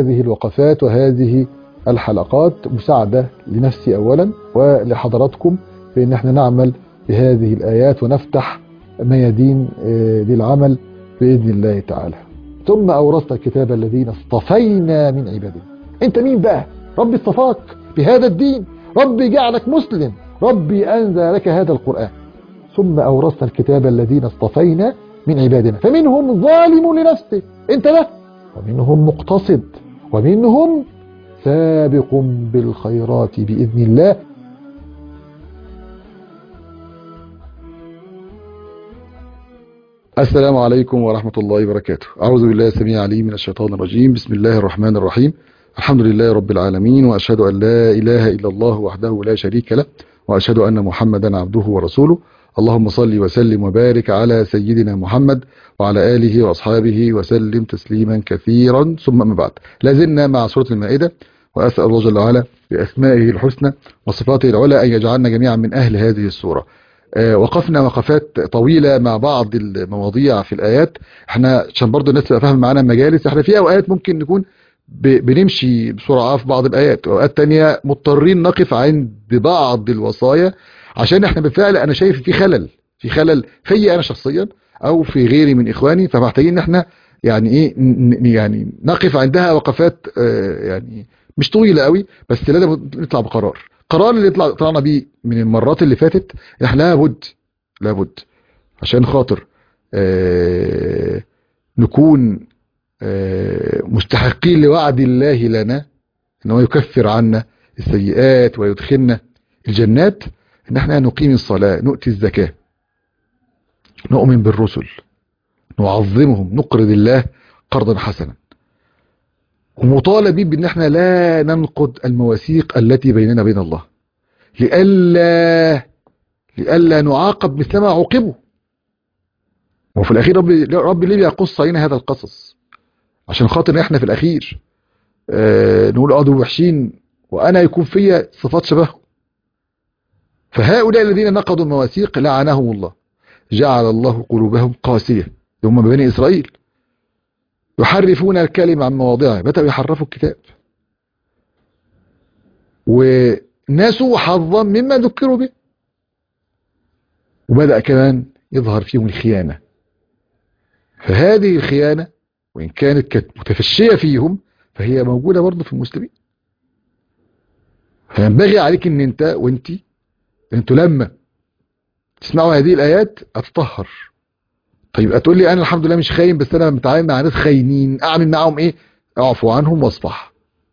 هذه الوقفات وهذه الحلقات مساعدة لنفسي أولا ولحضراتكم في أن احنا نعمل بهذه الآيات ونفتح ميادين للعمل بإذن الله تعالى. ثم أورثنا الكتاب الذين اصطفينا من عبادنا. أنت مين بقى؟ ربي اصطفاك بهذا الدين، ربي جعلك مسلم، ربي أنزل لك هذا القرآن. ثم أورثنا الكتاب الذين اصطفينا من عبادنا فمنهم ظالم لنفسه، أنت ده، ومنهم مقتصد، ومنهم سابق بالخيرات بإذن الله. السلام عليكم ورحمة الله وبركاته. أعوذ بالله السميع العليم من الشيطان الرجيم. بسم الله الرحمن الرحيم. الحمد لله رب العالمين، وأشهد أن لا إله إلا الله وحده لا شريك له، وأشهد أن محمدا عبده ورسوله. اللهم صل وسلم وبارك على سيدنا محمد وعلى آله وأصحابه وسلم تسليما كثيرا. ثم أما بعد، لازلنا مع سورة المائدة، وأسأل الله جل وعلا بأسمائه الحسنى وصفاته العلى أن يجعلنا جميعا من أهل هذه السورة. وقفنا وقفات طويلة مع بعض المواضيع في الآيات، احنا عشان برضو الناس تبقى فاهم معانا المجالس، احنا في أوقات ممكن نكون بنمشي بسرعة في بعض الآيات، وأوقات تانية مضطرين نقف عند بعض الوصايا عشان احنا بالفعل انا شايف في خلل في انا شخصيا او في غيري من اخواني، فمحتاجين ان احنا يعني ايه يعني نقف عندها وقفات يعني مش طويلة قوي، بس لازم نطلع بقرار. قرار اللي طلعنا بيه من المرات اللي فاتت، احنا لابد عشان خاطر نكون مستحقين لوعد الله لنا انه يكفر عنا السيئات ويدخلنا الجنات، ان احنا نقيم الصلاة، نؤتي الزكاة، نؤمن بالرسل، نعظمهم، نقرض الله قرضا حسنا، ومطالبين بان احنا لا ننقض المواثيق التي بيننا وبين الله لئلا نعاقب مثل ما عوقبوا. وفي الاخير ربي ليه بيقص علينا هذا القصص؟ عشان خاطر احنا في الاخير نقول دول وحشين وانا يكون فيا صفات شبههم. فهؤلاء الذين نقضوا المواثيق لعنهم الله، جعل الله قلوبهم قاسية، هم بني إسرائيل، يحرفون الكلمة عن مواضعه، بدأوا يحرفوا الكتاب، وناسوا حظا مما ذكروا به، وبدأ كمان يظهر فيهم الخيانة. فهذه الخيانة وإن كانت متفشية فيهم فهي موجودة برضه في المسلمين. فينبغي عليك ان انتوا لما تسمعوا هذه الآيات أتطهر. طيب أتقول لي أنا الحمد لله مش خاين، بس أنا متعامل مع ناس خاينين، أعمل معهم إيه؟ أعفو عنهم واصفح،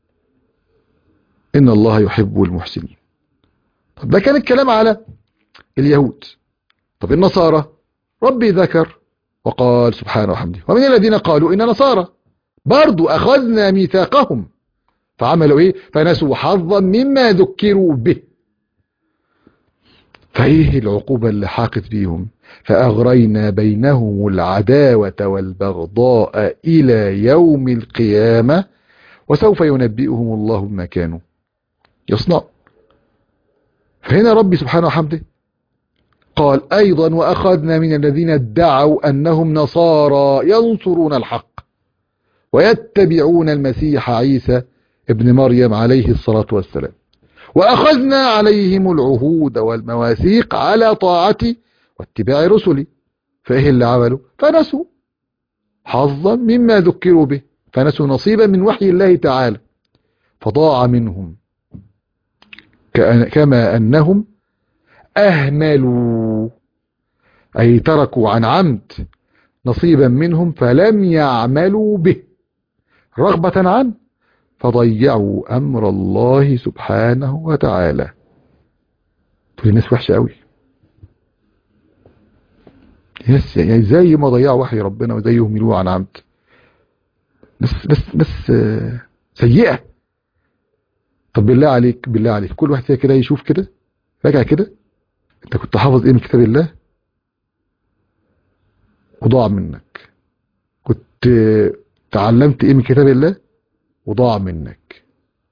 إن الله يحب المحسنين. طب ده كان الكلام على اليهود. طب النصارى، ربي ذكر وقال سبحانه وحمده ومن الذين قالوا إن نصارى برضو أخذنا ميثاقهم فعملوا إيه؟ فنسوا حظا مما ذكروا به. فايه العقوبة اللي حاقت بيهم؟ فأغرينا بينهم العداوة والبغضاء إلى يوم القيامة وسوف ينبئهم الله بما كانوا يصنعون. فهنا ربي سبحانه وحمده قال أيضا وأخذنا من الذين ادعوا أنهم نصارى ينصرون الحق ويتبعون المسيح عيسى ابن مريم عليه الصلاة والسلام، وأخذنا عليهم العهود والمواثيق على طاعتي واتباع رسلي. فإيه اللي عملوا؟ فنسوا حظا مما ذكروا به، فنسوا نصيبا من وحي الله تعالى فضاع منهم، كما أنهم أهملوا أي تركوا عن عمد نصيبا منهم فلم يعملوا به رغبة عنه فضيعوا أمر الله سبحانه وتعالى. تقول الناس وحشة قوي، ناس يعني زي ما ضيعوا وحي ربنا وزي يهملوه عن عمد، ناس سيئة. طب بالله عليك كل واحد فيها كده يشوف كده، راجع كده، انت كنت حافظ ايه من كتاب الله وضاع منك؟ كنت تعلمت ايه من كتاب الله وضاع منك؟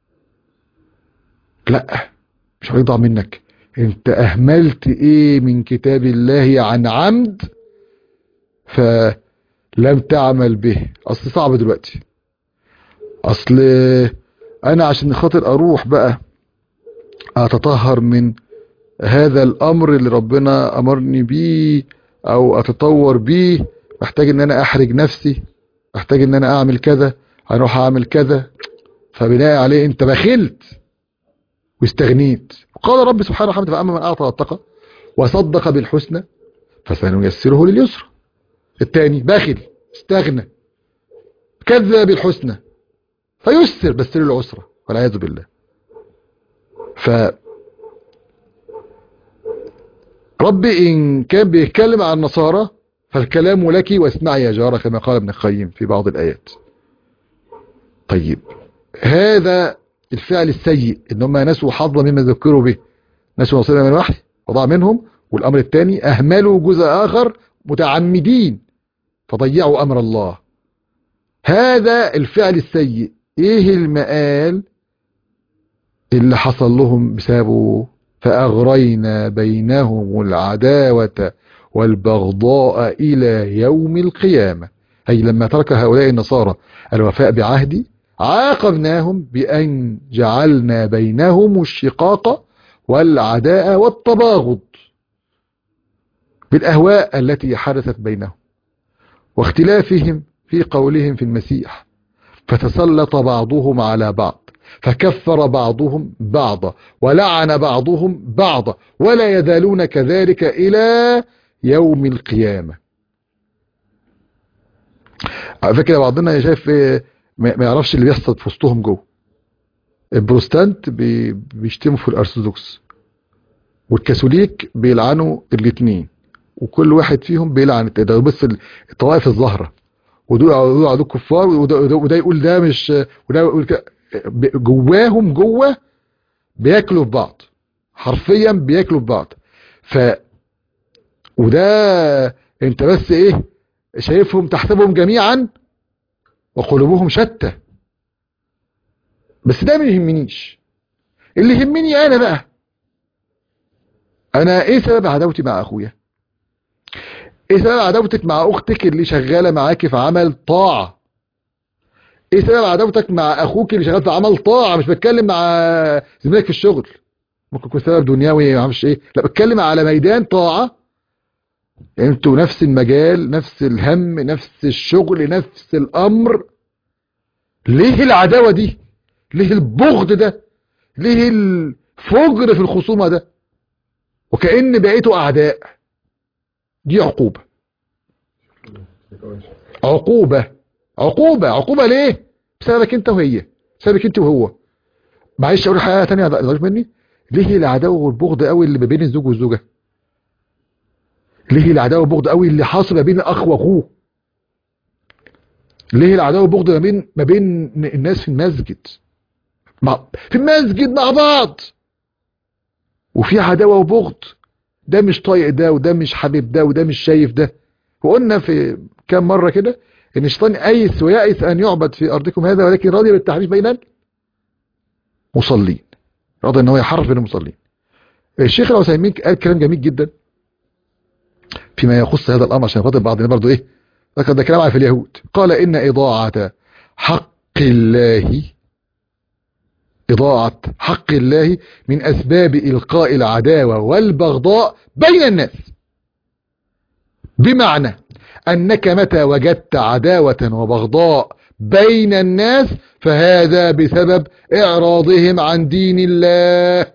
لا، مش هيضيع منك، انت اهملت ايه من كتاب الله عن عمد فلم تعمل به. اصل صعب دلوقتي اصل انا عشان خاطر اروح بقى اتطهر من هذا الامر اللي ربنا امرني بيه او اتطور بيه، محتاج ان انا احرج نفسي، محتاج ان انا اعمل كذا، هروح اعمل كذا. فبناء عليه انت بخلت واستغنيت. قال رب سبحانه وتعالى: فاما من اعطى واتقى وصدق بالحسنى فسنيسره لليسرى. الثاني بخل استغنى كذب بالحسنى فيسر بس للعسرى والعياذ بالله. رب إن كان بيتكلم عن النصارى فالكلام لك واسمعي يا جارة، كما قال ابن القيم في بعض الآيات. طيب هذا الفعل السيء ان هم نسوا حظا مما ذكروا به، نسوا نصيبا من الوحي وضاع منهم. والأمر الثاني أهملوا جزء آخر متعمدين فضيعوا أمر الله. هذا الفعل السيء ايه المآل اللي حصل لهم بسببه؟ فأغرينا بينهم العداوة والبغضاء إلى يوم القيامة. أي لما ترك هؤلاء النصارى الوفاء بعهدي عاقبناهم بأن جعلنا بينهم الشقاق والعداء والتباغض بالأهواء التي حدثت بينهم واختلافهم في قولهم في المسيح، فتسلط بعضهم على بعض فكفر بعضهم بعضا ولعن بعضهم بعضا ولا يزالون كذلك إلى يوم القيامة. على فكرة بعضنا شايف ما يعرفش اللي بيحصل في وسطهم جوه. البروستانت بيشتموا في الأرثوذكس، والكاثوليك بيلعنوا الاثنين، وكل واحد فيهم بيلعن ده. بس الطوائف الظاهرة، ودول عدو كفار، وده يقول ده مش، وده يقول جواهم جوه بياكلوا في بعض، حرفيا بياكلوا في بعض. وده انت بس ايه شايفهم تحسبهم جميعا وقلوبهم شتى. بس ده ما يهمنيش. اللي يهمني انا بقى، انا ايه سبب عداوتي مع اخويا؟ ايه سبب عداوتك مع اختك اللي شغالة معاكي في عمل طاعة؟ ايه سبب عداوتك مع اخوك اللي شغال في عمل طاعة؟ مش بتكلم مع زميلك في الشغل، ممكن يكون سبب دنيوي ما اعرفش ايه، لا بتكلم على ميدان طاعة. انتوا نفس المجال، نفس الهم، نفس الشغل، نفس الامر. ليه العداوة دي؟ ليه البغض ده؟ ليه الفجر في الخصومة ده؟ وكأن بقيتوا اعداء. دي عقوبة، عقوبة، عقوبة، عقوبة. ليه؟ بسببك انت وهي، بسببك انت وهو. معلش اقول حاجة تانية بقى مني. ليه العداوة والبغض قوي اللي ما بين الزوج والزوجة؟ ليه العداوة والبغض قوي اللي حاصل ما بين الاخ واخوه؟ ليه العداوة والبغض ما بين الناس في المسجد، في المسجد مع بعض، وفي عداوة وبغض؟ ده مش طايق ده، وده مش حبيب ده، وده مش شايف ده. وقلنا في كام مرة كده ان الشيطان ايس ويأس ان يعبد في ارضكم هذا، ولكن راضي بالتحريف بين المصلين، راضي ان هو يحرف بين المصلين. الشيخ العثيمين قال كلام جميل جدا فيما يخص هذا الامر، عشان خاطر بعضنا برضو ايه، ده كلام على في اليهود. قال ان اضاعة حق الله، إضاعة حق الله من أسباب إلقاء العداوة والبغضاء بين الناس. بمعنى أنك متى وجدت عداوة وبغضاء بين الناس فهذا بسبب إعراضهم عن دين الله،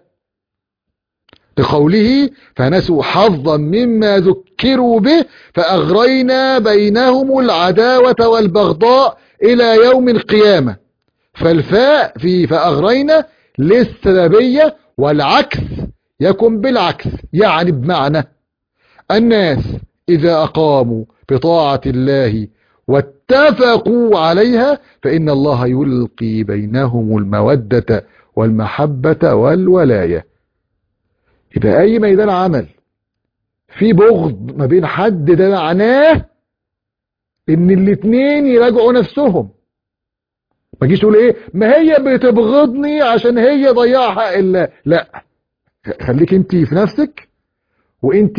لقوله فنسوا حظا مما ذكروا به فأغرينا بينهم العداوة والبغضاء إلى يوم القيامة. فالفاء في فأغرينا للسببية، والعكس يكون بالعكس، يعني بمعنى الناس إذا أقاموا بطاعة الله واتفقوا عليها فإن الله يلقي بينهم المودة والمحبة والولاية. إذا أي ميدان عمل في بغض ما بين حد، ده معناه إن الاتنين يراجعوا نفسهم. ما جيش تقول ايه ما هي بتبغضني عشان هي ضيعها الا لا، خليك انت في نفسك، وانت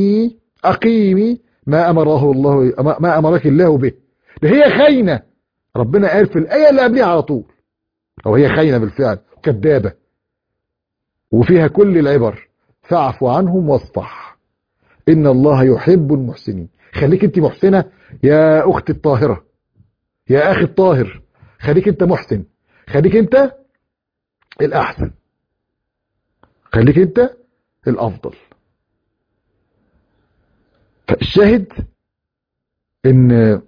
اقيمي ما امره الله، ما امرك الله به. ده هي خاينه، ربنا قال في الآية اللي قبلها على طول، أو هي خاينة بالفعل كذابة وفيها كل العبر، فاعف عنهم واصفح إن الله يحب المحسنين. خليك انت محسنة يا أختي الطاهرة، يا أخي الطاهر، خليك انت محسن، خليك انت الأحسن، خليك انت الأفضل. فالشاهد ان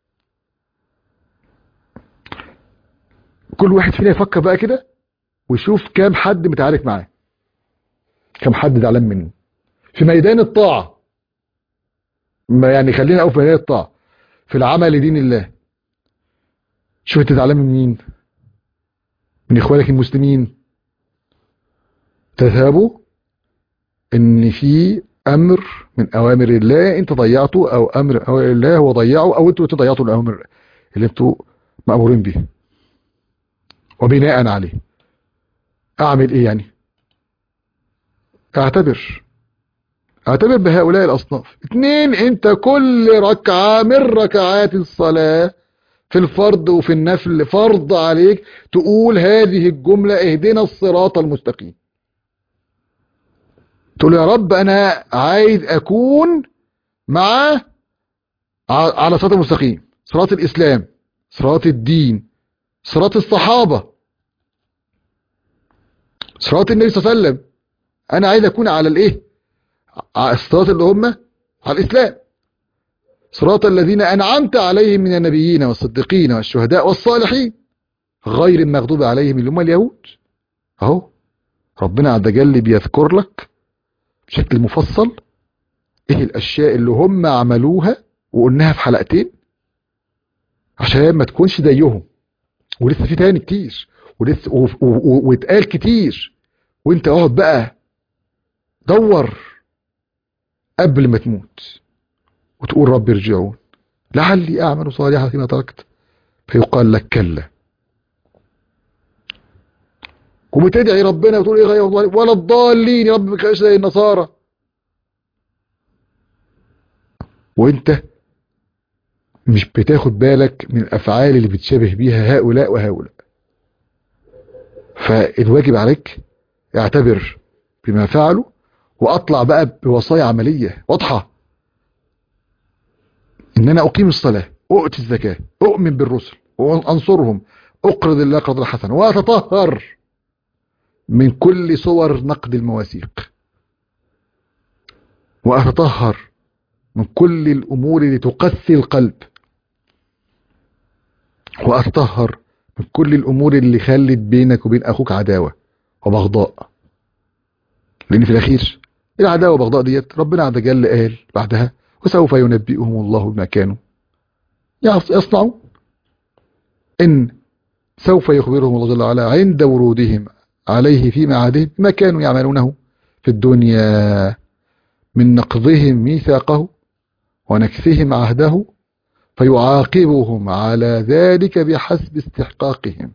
كل واحد فينا يفكر بقى كده ويشوف كام حد متعارك معاه، كام حد زعلان منه في ميدان الطاعة. يعني خلينا أقف في ميدان الطاعة في العمل لدين الله. شوف انت زعلان من مين؟ من اخوانك المسلمين. تذهبوا ان في امر من اوامر الله انت ضيعته، او امر من اوامر الله هو ضيعه، او انتوا ضيعتوا الاوامر اللي انتوا مأمورين بيها. وبناء عليه اعمل ايه يعني؟ اعتبر بهؤلاء الاصناف. 2، انت كل ركعة من ركعات الصلاة في الفرض وفي النفل فرض عليك تقول هذه الجملة: اهدنا الصراط المستقيم. تقول يا رب انا عايز اكون مع على صراط المستقيم، صراط الاسلام، صراط الدين، صراط الصحابة، صراط النبي صلى الله عليه وسلم. انا عايز اكون على الايه؟ على الصراط اللي هم على الاسلام، صراط الذين انعمت عليهم من النبيين والصديقين والشهداء والصالحين غير المغضوب عليهم اللي هم اليهود. اهو ربنا عز وجل بيذكر لك بشكل مفصل ايه الاشياء اللي هم عملوها، وقلناها في حلقتين عشان ما تكونش زيهم. ولسه في تاني كتير، ولسه واتقال كتير. وانت اقعد بقى دور قبل ما تموت وتقول رب ارجعون لعلي اعمل صالحا فيما تركت، فيقال لك كلا. وبتدعي ربنا وتقول ايه غير ولا الضالين، يا رب ما تخليش زي النصارى، وانت مش بتاخد بالك من الافعال اللي بتشابه بيها هؤلاء وهؤلاء. فالواجب عليك اعتبر بما فعلوا، واطلع بقى بوصايا عملية واضحة: ان انا اقيم الصلاة، اؤتي الزكاة، اؤمن بالرسل وانصرهم، اقرض الله قرضا حسنا، واتطهر من كل صور نقد المواثيق، واتطهر من كل الامور اللي تقسي القلب، واتطهر من كل الامور اللي خلت بينك وبين اخوك عداوة وبغضاء. لان في الاخير العداوة والبغضاء ديت ربنا عز وجل قال بعدها: وسوف ينبئهم الله بما كانوا يصنعون. ان سوف يخبرهم الله جل وعلا عند ورودهم عليه في معادهم ما كانوا يعملونه في الدنيا من نقضهم ميثاقه ونكثهم عهده، فيعاقبهم على ذلك بحسب استحقاقهم.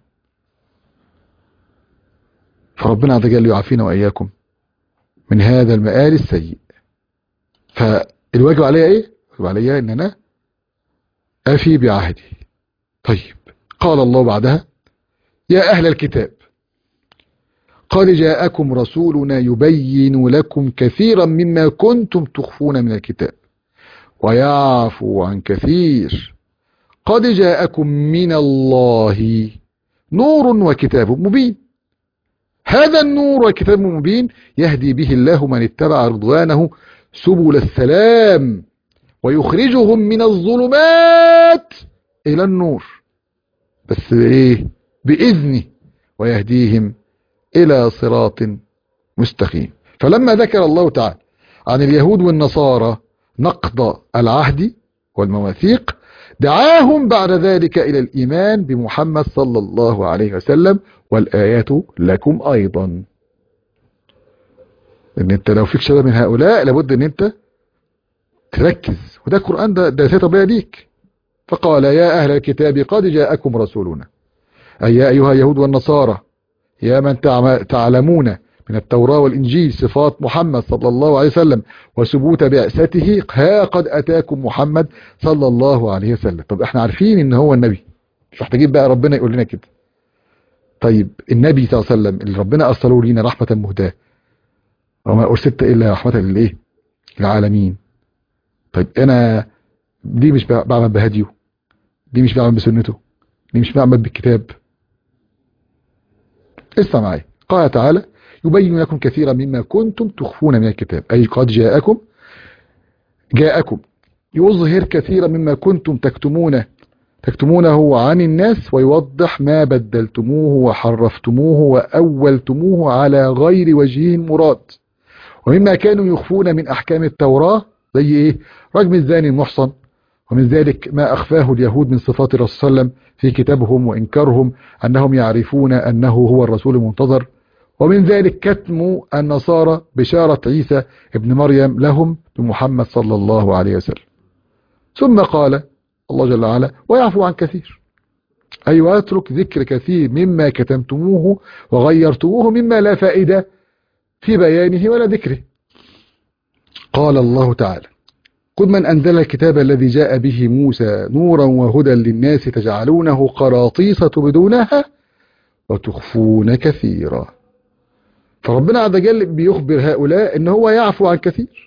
فربنا عز وجل يعافينا وإياكم من هذا المآل السيء. فالواجب عليها ايه؟ الواجب عليها ان انا افي بعهدي. طيب قال الله بعدها: يا اهل الكتاب قد جاءكم رسولنا يبين لكم كثيرا مما كنتم تخفون من الكتاب ويعفو عن كثير، قد جاءكم من الله نور وكتاب مبين. هذا النور والكتاب المبين يهدي به الله من اتبع رضوانه سبل السلام ويخرجهم من الظلمات إلى النور، بس ايه؟ بإذنه، ويهديهم إلى صراط مستقيم. فلما ذكر الله تعالى عن اليهود والنصارى نقض العهد والمواثيق، دعاهم بعد ذلك إلى الإيمان بمحمد صلى الله عليه وسلم، والآيات لكم أيضا. إن أنت لو فيك شبه من هؤلاء لابد أن أنت تركز، وده القرآن ده سيد ربنا ليك. فقال: يا أهل الكتاب قد جاءكم رسولنا، أي يا أيها اليهود والنصارى، يا من تعلمون من التوراة والإنجيل صفات محمد صلى الله عليه وسلم وثبوت بعثته، ها قد أتاكم محمد صلى الله عليه وسلم. طب احنا عارفين ان هو النبي، مش محتاجين بقى ربنا يقول لنا كده. طيب النبي صلى الله عليه وسلم اللي ربنا أرسله لينا رحمة مهداة، وما أرسلت إلا رحمة للإيه؟ العالمين. طيب أنا دي مش بعمل بهديه، دي مش بعمل بسنته، دي مش بعمل بالكتاب. اسمع معايا، قال تعالى يبين لكم كثيرا مما كنتم تخفون من الكتاب، أي قد جاءكم يظهر كثيرا مما كنتم تكتمونه عن الناس، ويوضح ما بدلتموه وحرفتموه وأولتموه على غير وجهه مراد، ومما كانوا يخفون من أحكام التوراة، زي إيه؟ رجم الزاني المحصن، ومن ذلك ما أخفاه اليهود من صفات الرسول صلى الله عليه وسلم في كتابهم، وإنكارهم أنهم يعرفون أنه هو الرسول المنتظر، ومن ذلك كتم النصارى بشارة عيسى ابن مريم لهم بمحمد صلى الله عليه وسلم. ثم قال الله جل وعلا ويعفو عن كثير، أي ويترك ذكر كثير مما كتمتموه وغيرتموه مما لا فائدة في بيانه ولا ذكره. قال الله تعالى قل من أنزل الكتاب الذي جاء به موسى نورا وهدى للناس تجعلونه قراطيس تبدونها وتخفون كثيرا. فربنا عز وجل بيخبر هؤلاء ان هو يعفو عن كثير،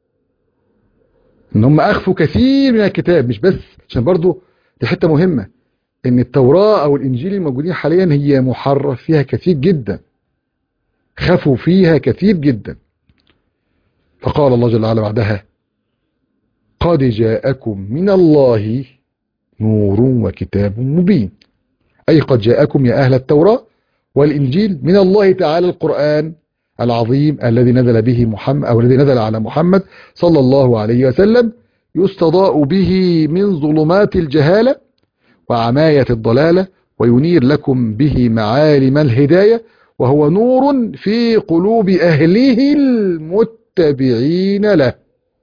ان هم اخفوا كثير من الكتاب. مش بس عشان برضو دي حتة مهمة، ان التوراة او الانجيل الموجودين حاليا هي محرف فيها كثير جدا، خفوا فيها كثير جدا. فقال الله جل وعلا بعدها قد جاءكم من الله نور وكتاب مبين، أي قد جاءكم يا أهل التوراة والإنجيل من الله تعالى القرآن العظيم الذي نزل به محمد، أو الذي نزل على محمد صلى الله عليه وسلم، يستضاء به من ظلمات الجهالة وعماية الضلالة، وينير لكم به معالم الهداية، وهو نور في قلوب أهله المتبعين له،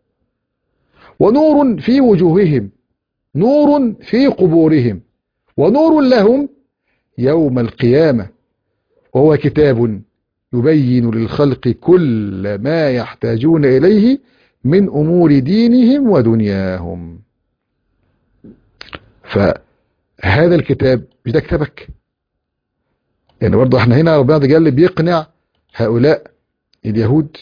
ونور في وجوههم، نور في قبورهم، ونور لهم يوم القيامة، وهو كتاب يبين للخلق كل ما يحتاجون إليه من أمور دينهم ودنياهم. فهذا الكتاب مش ده كتابك؟ يعني برضه احنا هنا ربنا جل بيقنع هؤلاء اليهود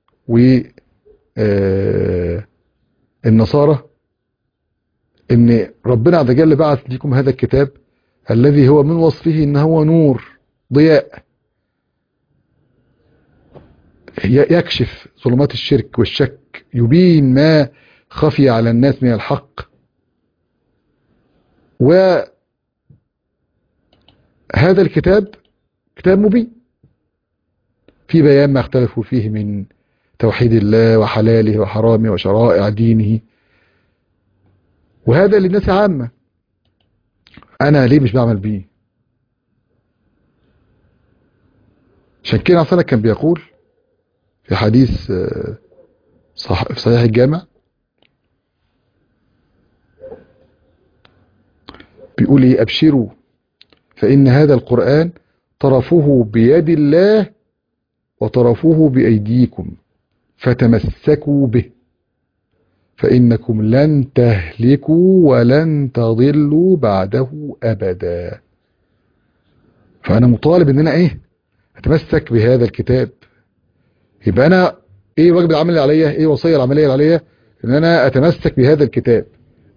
والنصارى ان ربنا عز وجل بعث لكم هذا الكتاب الذي هو من وصفه ان هو نور ضياء يكشف ظلمات الشرك والشك، يبين ما خفي على الناس من الحق. وهذا الكتاب كتاب مبين في بيان ما اختلفوا فيه من توحيد الله وحلاله وحرامه وشرائع دينه، وهذا للناس عامة. أنا ليه مش بعمل بيه؟ عشان كده عصنا كان بيقول في حديث في صحيح الجامع، بيقول ايه؟ أبشروا فإن هذا القرآن طرفه بيد الله وطرفه بأيديكم فتمسكوا به فإنكم لن تهلكوا ولن تضلوا بعده أبدا. فأنا مطالب إن أنا إيه؟ أتمسك بهذا الكتاب. يبقى أنا إيه الواجب العملي اللي عليا؟ إيه الوصية العملية اللي عليا؟ إن أنا أتمسك بهذا الكتاب،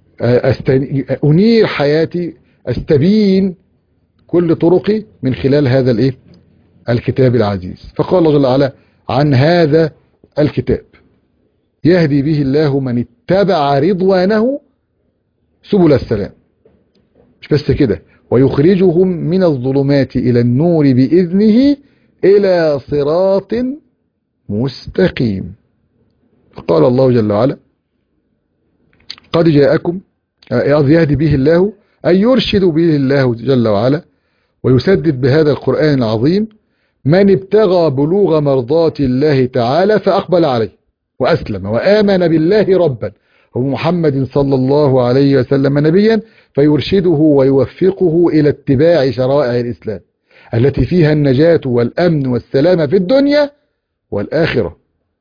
أنير حياتي، أستبين كل طرقي من خلال هذا الإيه؟ الكتاب العزيز. فقال الله جل وعلا عن هذا الكتاب يهدي به الله من اتبع رضوانه سبل السلام. مش بس كده، ويخرجهم من الظلمات إلى النور بإذنه إلى صراط مستقيم. قال الله جل وعلا قد جاءكم، يهدي به الله أي يرشد به الله جل وعلا ويسدد بهذا القرآن العظيم من ابتغى بلوغ مرضات الله تعالى فأقبل عليه وأسلم وآمن بالله ربا ومحمد صلى الله عليه وسلم نبيا، فيرشده ويوفقه إلى اتباع شرائع الإسلام التي فيها النجاة والأمن والسلام في الدنيا والآخرة.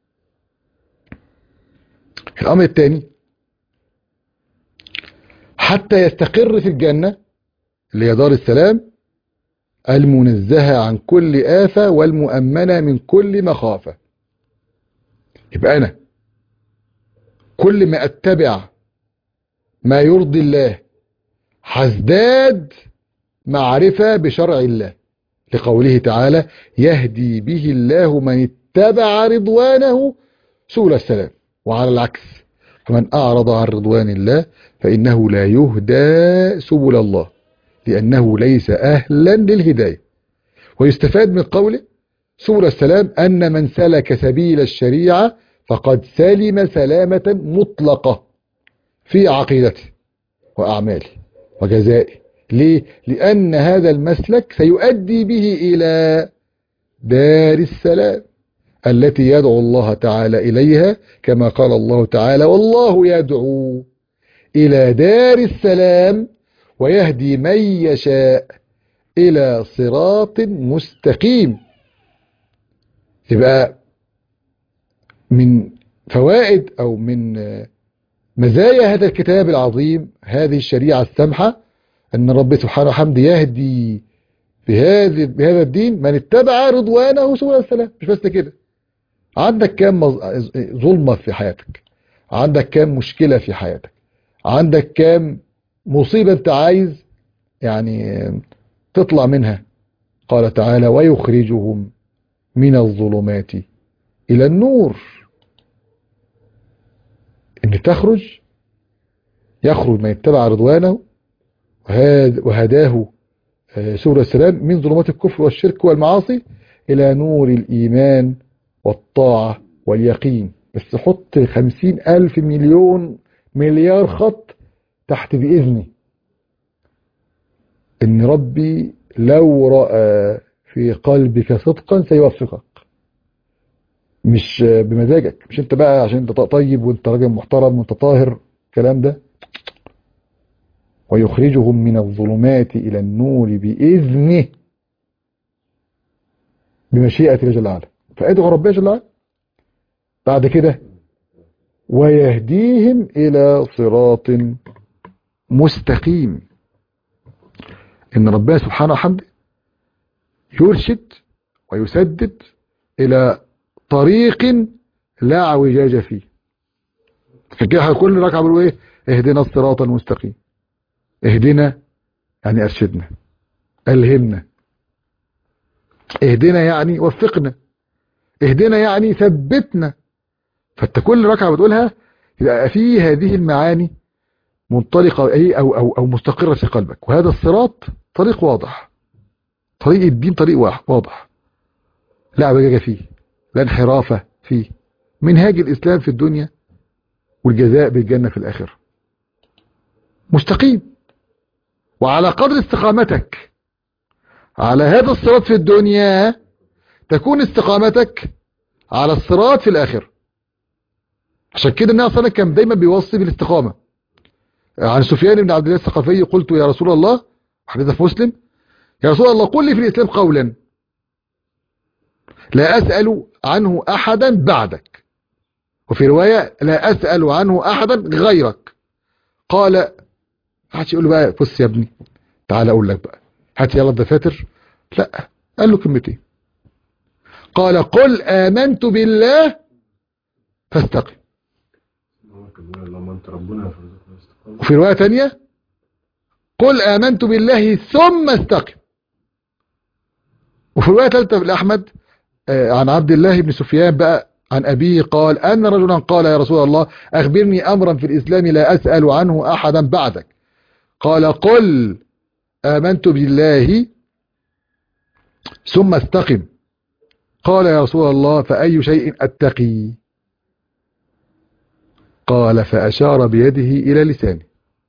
الأمر الثاني، حتى يستقر في الجنة اللي هي دار السلام المنزهة عن كل آفة والمؤمنة من كل مخافة. يبقى أنا كل ما أتبع ما يرضي الله هزداد معرفة بشرع الله، لقوله تعالى يهدي به الله من اتبع رضوانه سبل السلام. وعلى العكس فمن أعرض عن رضوان الله فإنه لا يهدى سبل الله لأنه ليس أهلا للهداية. ويستفاد من قوله سبل السلام أن من سلك سبيل الشريعة فقد سلم سلامة مطلقة في عقيدته وأعماله وجزائه. ليه؟ لأن هذا المسلك سيؤدي به إلى دار السلام التي يدعو الله تعالى إليها، كما قال الله تعالى والله يدعو إلى دار السلام ويهدي من يشاء إلى صراط مستقيم. يبقى من فوائد أو من مزايا هذا الكتاب العظيم، هذه الشريعة السمحة، أن رب سبحانه وحمد يهدي بهذا الدين من اتبع رضوانه سبل السلام. مش بس كده، عندك كام ظلمة في حياتك، عندك كام مشكلة في حياتك، عندك كام مصيبة انت عايز يعني تطلع منها. قال تعالى ويخرجهم من الظلمات إلى النور. ان يخرج من اتبع رضوانه وهداه سبل السلام من ظلمات الكفر والشرك والمعاصي إلى نور الإيمان والطاعة واليقين. بس حط 50,000 مليون مليار خط تحت بإذنه إن ربي لو رأى في قلبك صدقا سيوفقك، مش بمزاجك، مش انت بقى عشان انت طيب وانت راجل محترم وانت طاهر الكلام ده. ويخرجهم من الظلمات إلى النور بإذنه بمشيئة الله جل وعلا. فادعوا ربنا جل وعلا. بعد كده ويهديهم إلى صراط مستقيم. إن ربنا سبحانه وحمده يرشد ويسدد إلى طريق لا اعوجاج فيه. فكده كل ركعة بيقولوا إيه؟ اهدنا الصراط المستقيم. اهدنا يعني أرشدنا، ألهمنا. اهدنا يعني وفقنا، اهدنا يعني ثبتنا. فانت كل ركعة بتقولها يبقى فيه هذه المعاني منطلقة أو مستقرة في قلبك. وهذا الصراط طريق واضح، طريق الدين طريق واضح، لا اعوجاج فيه، لا انحراف فيه، منهاج الإسلام في الدنيا والجزاء بالجنة في الآخرة. مستقيم. وعلى قدر استقامتك على هذا الصراط في الدنيا تكون استقامتك على الصراط في الآخرة. عشان كده النبي صلى الله عليه وسلم كان دايما بيوصي بالاستقامة. عن سفيان بن عبد الله الثقفي قلت يا رسول الله، حديث في مسلم، يا رسول الله قل لي في الإسلام قولا لا أسأل عنه أحدا بعدك، وفي رواية لا أسأل عنه أحدا غيرك. قال محدش يقول له بقى بص يا ابني تعال أقول لك بقى هات يلا الدفاتر، لا، قال له كلمتين. قال قل آمنت بالله فاستقم. وفي رواية ثانية قل آمنت بالله ثم استقم. وفي رواية ثالثة لأحمد عن عبد الله بن سفيان بقى عن أبيه قال أن رجلا قال يا رسول الله أخبرني أمرا في الإسلام لا أسأل عنه أحدا بعدك. قال قل آمنت بالله ثم استقم. قال يا رسول الله فأي شيء أتقي؟ قال فأشار بيده إلى لسانه.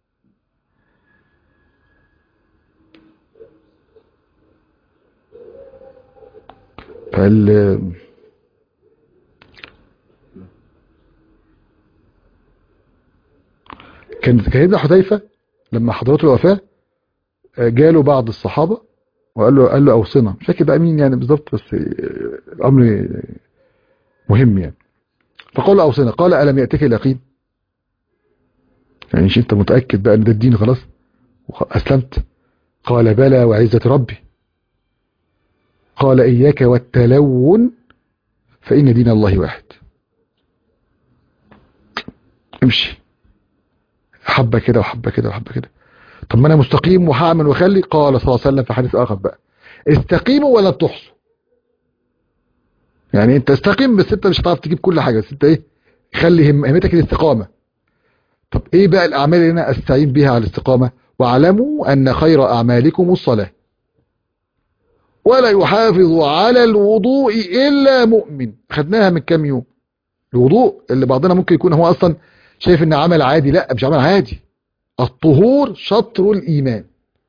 كان سيدنا حذيفة لما حضرته الوفاة جاله بعض الصحابة قال له أوصنا، مش فاكر بقى مين يعني بالظبط، بس الأمر مهم يعني. فقال له أوصنا. قال ألم يأتك اليقين؟ يعني مش أنت متأكد بقى أن ده الدين خلاص وأسلمت؟ قال بلى وعزة ربي. قال إياك والتلون فإن دين الله واحد. امشي حبة كده وحبة كده وحبة كده. طب ما أنا مستقيم وهعمل وخلي. قال صلى الله عليه وسلم في حديث آخر بقى استقيموا ولا تحصوا. يعني انت استقيم بس انت مش هتعرف تجيب كل حاجة، بس انت ايه، خلي همتك الاستقامة. طب ايه بقى الأعمال اللي أنا أستعين بها على الاستقامة؟ واعلموا أن خير أعمالكم الصلاة ولا يحافظ على الوضوء إلا مؤمن. خدناها من كام يوم. الوضوء اللي بعضنا ممكن يكون هو أصلا شايف إن عمل عادي. لا، مش عمل عادي. الطهور شطر الإيمان.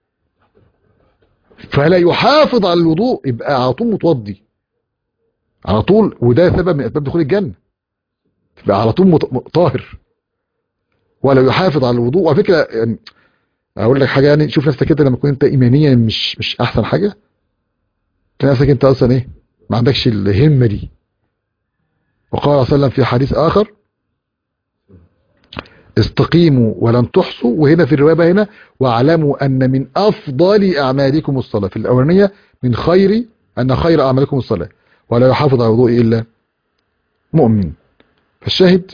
فلا يحافظ على الوضوء يبقى على طول متوضي على طول، وده سبب من أسباب دخول الجنة. يبقى على طول طاهر. ولا يحافظ على الوضوء. وعلى فكرة يعني أقول لك حاجة، يعني شوف نفسك كده لما تكون أنت إيمانيا مش أحسن حاجة، تلاقي نفسك أنت أصلا إيه، ما عندكش الهمة دي. وقال صلى الله عليه وسلم في حديث آخر استقيموا ولن تحصوا. وهنا في الرواية هنا واعلموا أن من أفضل أعمالكم الصلاة. في الأولانية من خير، أن خير أعمالكم الصلاة ولا يحافظ على الوضوء إلا مؤمن. فالشاهد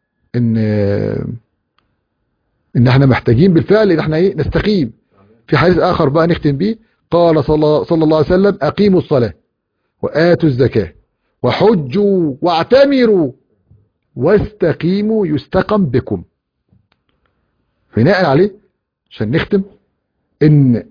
إن احنا محتاجين بالفعل إن احنا إيه، نستقيم. في حديث آخر بقى نختم بيه قال صلى الله عليه وسلم أقيموا الصلاة وآتوا الزكاة وحجوا واعتمروا واستقيموا يستقم بكم. بناء عليه عشان نختم ان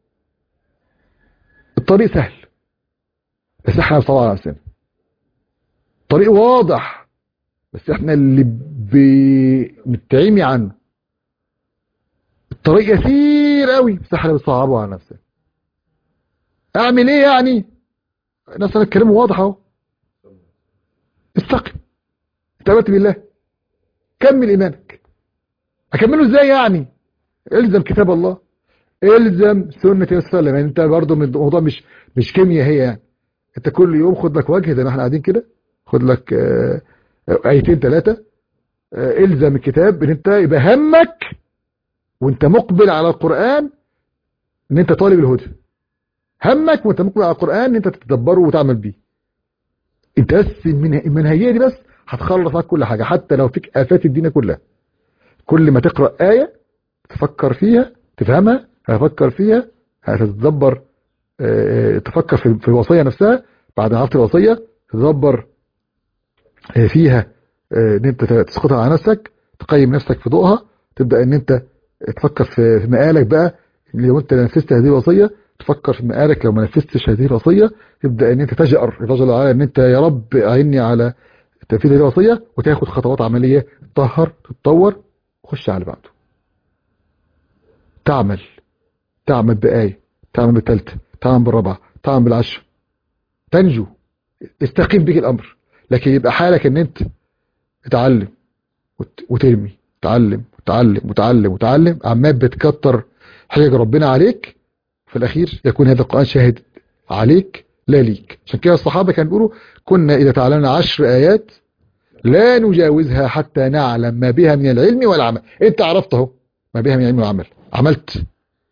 الطريق سهل بس احنا بنصعب على نفسنا. الطريق واضح بس احنا اللي بنتعمي عنه. الطريق يسير قوي بس احنا بنصعبه على نفسنا. اعمل ايه يعني؟ الناس انا الكلام واضح اهو. استقم. اتقبلت بالله كمل ايمانك. اكمله ازاي يعني؟ الزم كتاب الله، الزم سنة النبي صلى الله عليه وسلم. يعني انت برضه من الموضوع مش كيمياء هي يعني. انت كل يوم خد لك وجه زي ما احنا قاعدين كده، خد لك ايتين ثلاثة، الزم الكتاب ان انت يبقى همك وانت مقبل على القرآن ان انت طالب الهدى. همك وانت مقبل على القرآن ان انت تتدبره وتعمل بيه. انت بس المنهجية دي بس هتخلص معاك كل حاجة، حتى لو فيك آفات الدين كلها. كل ما تقرأ آية تفكر فيها تفهمها، هتفكر فيها هتتدبر، تفكر في الوصية نفسها. بعد ما عرفت الوصية تدبر فيها، ان انت تسقطها على نفسك، تقيم نفسك في ضوءها، تبدأ ان انت تفكر في مقالك بقى. لو انت نفذت هذه الوصية تفكر في مقالك، لو ما نفذتش هذه الوصية تبدأ ان انت تجأر على ان انت يا رب اعني على تنفيذ هذه الوصية، وتاخد خطوات عملية تطهر تتطور خش على بعده. تعمل بآية، تعمل بالثالثة، تعمل بالرابعة، تعمل بالعشرة، تنجو. استقيم بك الأمر. لكن يبقى حالك ان انت تتعلم وترمي، تعلم عمال بتكتر حاجة ربنا عليك. في الأخير يكون هذا القرآن شاهد عليك لا ليك. عشان كده الصحابة كانوا بيقولوا كنا إذا تعلمنا 10 آيات لا نجاوزها حتى نعلم ما بها من العلم والعمل. انت عرفت اهو ما بها من العلم والعمل، عملت.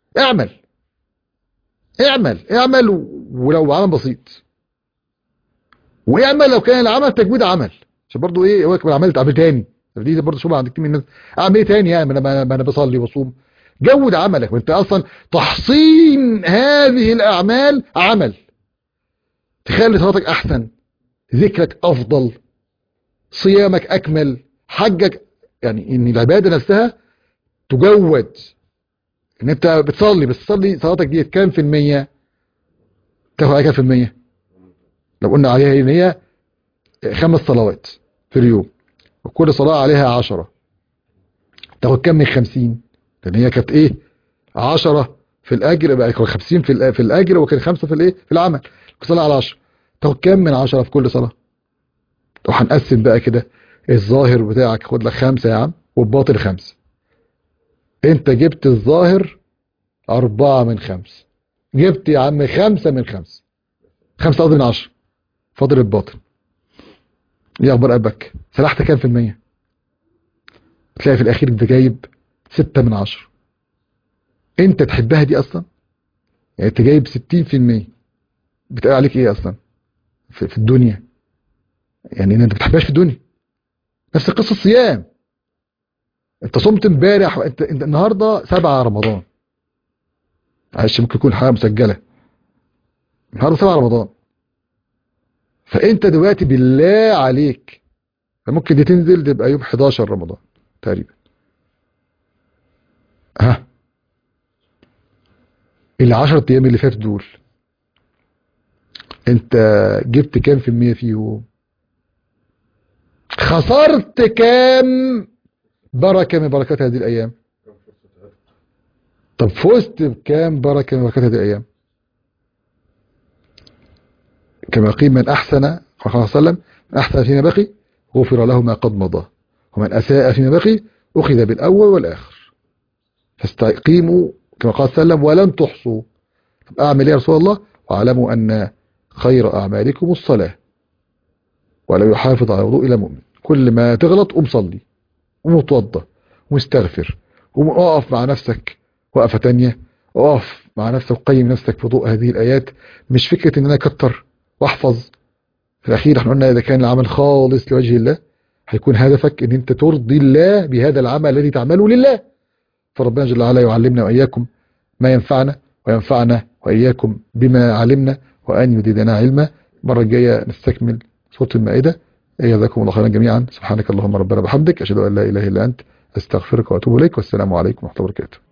اعمل ولو عمل بسيط، واعمل لو كان العمل تجويد عمل. عشان برضو ايه هو كمان عملت عمل تاني، دي برضو شبه عند كتير من الناس. اعمل ايه تاني يعني؟ ما انا بصلي وبصوم. جود عملك، وانت اصلا تحصين هذه الاعمال عمل. تخلي صلاتك احسن، ذكرك افضل، صيامك اكمل، حجك. يعني ان العباده نفسها تجود. ان انت بتصلي بس تصلي صلاتك دي كام في المية؟ تاخد عليها كام في المية؟ لو قلنا عليها ان هي 5 صلوات في اليوم وكل صلاة عليها 10، تاخد كام من 50؟ لان هي كانت ايه، 10 في الاجر بقى 50 في الاجر، وكان 5 في الايه في العمل. كل صلاة على 10 تاخد كام من 10 في كل صلاة؟ لو هنقسم بقى كده، الظاهر بتاعك خد لك 5 يا عم والباطن 5. انت جبت الظاهر 4 من 5، جبت يا عم 5 من 5، 5 قصدي من 10، فاضل الباطن. ايه اخبار قلبك؟ سلحت كام في المية؟ تلاقي في الاخير انت جايب 6 من 10. انت تحبها دي اصلا؟ يعني انت جايب 60%، بتقال عليك ايه اصلا في الدنيا؟ يعني ان انت ما بتحبهاش في الدنيا. نفس القصه الصيام. انت صمت امبارح، انت النهارده 7 رمضان، معلش ممكن يكون حاجه مسجله، النهارده 7 رمضان، فانت دلوقتي بالله عليك ممكن دي تنزل تبقى يوم 11 رمضان تقريبا. ها، ال10 ايام اللي فاتوا دول انت جبت كام في المية فيهم؟ خسرت كام بركة من بركات هذه الأيام؟ طب فزت بكام بركة من بركات هذه الأيام؟ كما قيل من أحسن، قال صلى الله عليه وسلم: من أحسن فيما بقي غفر له ما قد مضى، ومن أساء فيما بقي أخذ بالأول والآخر. فاستقيموا كما قال صلى الله عليه وسلم ولن تحصوا. طب أعمل إيه يا رسول الله؟ واعلموا أن خير أعمالكم الصلاة، ولو يحافظ على وضوء إلى مؤمن. كل ما تغلط قوم صلي، قوم اتوضى، واستغفر، قوم اقف مع نفسك وقفة تانية، اقف مع نفسك وقيم نفسك في ضوء هذه الآيات. مش فكرة ان انا اكتر واحفظ. في الاخير احنا قلنا اذا كان العمل خالص لوجه الله هيكون هدفك ان انت ترضي الله بهذا العمل الذي تعمله لله. فربنا جل وعلا يعلمنا واياكم ما ينفعنا، وينفعنا واياكم بما علمنا، وان يزيدنا علما. المرة الجاية نستكمل سورة المائدة. جزاكم الله خيرا جميعا. سبحانك اللهم ربنا بحمدك، اشهد ان لا اله الا انت، استغفرك واتوب اليك، والسلام عليكم ورحمة الله وبركاته.